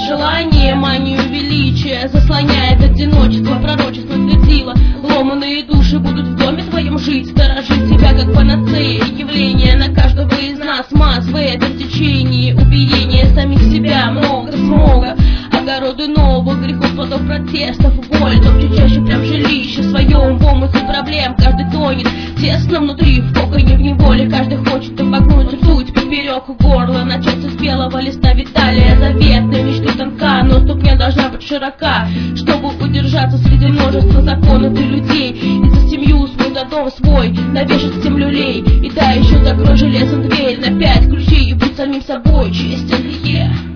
желание, манию величия заслоняет одиночество, пророчество светило. Ломаные души будут в доме твоем жить, сторожить тебя как панацея. Явление на каждого из нас массовое, это в течение убиения самих себя. Много смога, огороды новых грехов, плодов протестов, боль, но все чаще прям жилище своем, в омуте проблем. Каждый тонет тесно внутри, в коконе, в неволе. Каждый хочет обогнуть суть поперек горла, начаться с белого листа Виталия. Заветная мечта тонка, но ступня должна быть широка, чтобы удержаться среди множества законов и людей. И за семью свой, за дом свой навешать 7 люлей. И да, еще закрой железом дверь на 5 ключей и будь самим собой честен.